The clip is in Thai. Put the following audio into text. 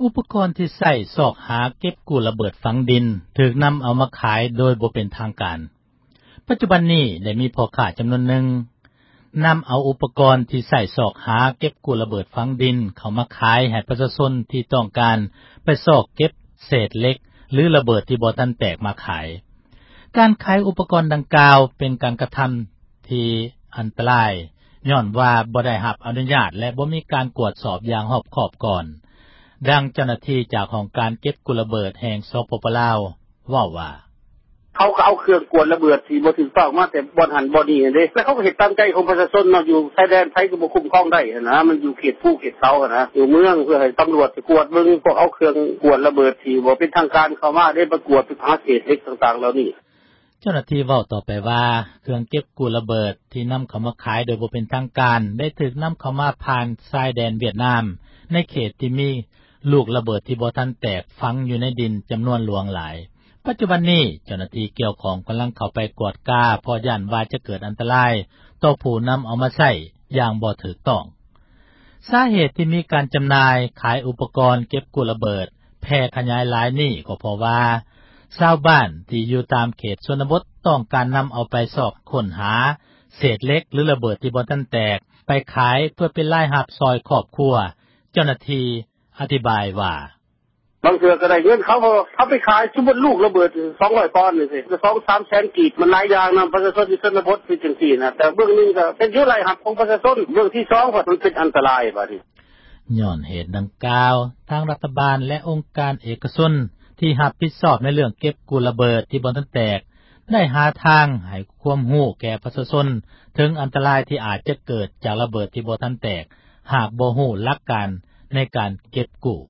อุปกรณ์ที่ใช้ซอกหาเก็บกู้ระเบิดฝังดินถูกนําเอามาขายโดยบ่เป็นทางการปัจจุบันนี้ได้มีพ่อค้าจํานวนหนึ่งนําเอาอุปกรณ์ที่ใช้ซอกหาเก็บกู้ระเบิดฝังดินเข้ามาขายให้ประชาชนที่ต้องการไปซอกเก็บเศษเหล็กหรือระเบิดที่บ่ทันแตกมาขายการขายอุปกรณ์ดังกล่าวเป็นการกระทําที่อันตรายย้อนว่าบ่ได้รับอนุญาตและบ่มีการกวดสอบอย่างรอบคอบก่อนดังเจ้าหน้าที่จากของการเก็บกุระเบิดแห่งสปป.ลาวเว้าว่าเขาก็เอาเครื่องกวนระเบิดที่บ่ถูกต้องมาแต่บ่หันบ่นี่เด้แล้วเขาก็เฮ็ดตามใจของประชาชนเนาะอยู่ชายแดนไทยก็บ่คุ้มครองได้นะมันอยู่เขตภูเขตเขานะอยู่เมืองเพื่อให้ตำรวจไปกวดเบิ่งพวกเอาเครื่องกวนระเบิดที่บ่เป็นทางการเข้ามาได้ประกวดไปหาเศษเล็กต่างๆเหล่านี้เจ้าหน้าที่เว้าต่อไปว่าเครื่องเก็บกู้ระเบิดที่นําเข้ามาขายโดยบ่เป็นทางการได้ถูกนําเข้ามาผ่านชายแดนเวียดนามในเขตที่มีลูกระเบิดที่บ่ทันแตกฝังอยู่ในดินจํานวนหลวงหลายปัจจุบันนี้เจ้าหน้าที่เกี่ยวของกําลังเข้าไปกวดกาเพราะย่านว่าจะเกิดอันตรายต่อผู้นําเอามาใช้อย่างบ่ถูกต้องสาเหตุที่มีการจําหน่ายขายอุปกรณ์เก็บกู้ระเบิดแพร่ขยายหลายนี้ก็เพราะว่าชาวบ้านที่อยู่ตามเขตชนบทต้องการนําเอาไปสอบค้นหาเศษเหล็กหรือระเบิดที่บ่ทันแตกไปขายเพื่อเป็นรายรับซอยครอบครัวเจ้าหน้าที่อธิบายว่าบางเทื่อก็ได้เงินเขาไปขายสมมุติลูกระเบิด200ปอนด์นี่สิ2-3 แสนกีบมันหลายอย่างนําประชาชนที่ชนบทเป็นจังซี่นะแต่เบื้องนึงก็เป็นอยู่รายรับของประชาชนเบื้องที่2ก็มันเป็นอันตรายบัดนี้ย้อนเหตุดังกล่าวทางรัฐบาลและองค์การเอกชนที่รับผิดชอบในเรื่องเก็บกู้ระเบิดที่บ่ทันแตกได้หาทางให้ความรู้แก่ประชาชนถึงอันตรายที่อาจจะเกิดจากระเบิดที่บ่ทันแตกหากบ่รู้หลักการในการเก็บกู้